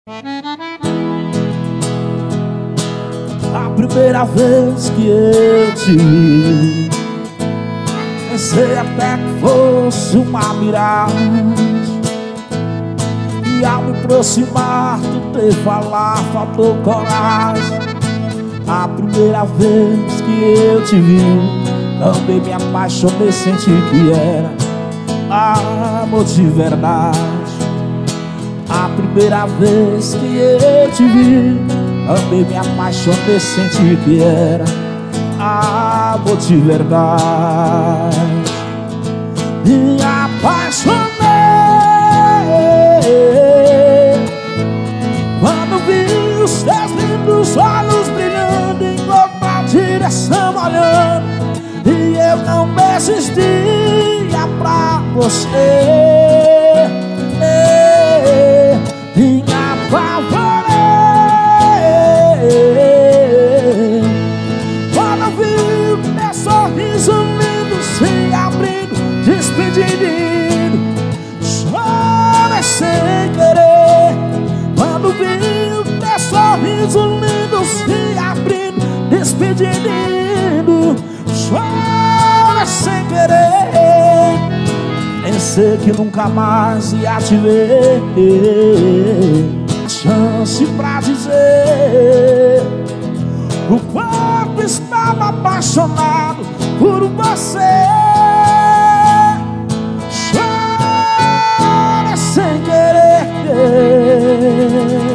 A primeira vez que eu te vi, pensei até que fosse uma miragem. E ao me aproximar, tentei falar, faltou coragem. A primeira vez que eu te vi, também me apaixonei, senti que era amor de verdade. A primeira vez que eu te vi, também me apaixonei, senti que era amor de verdade. Me apaixonei quando vi os teus lindos olhos brilhando em outra direção olhando, e eu não existia pra você. Me apavorei quando vi o teu sorriso lindo se abrindo, despedindo. Chorei sem querer quando vi o teu sorriso lindo se abrindo, despedindo. Chorei sem querer, pensei que nunca mais ia te ver. Chance pra dizer o quanto estava apaixonado por você. Chora sem querer.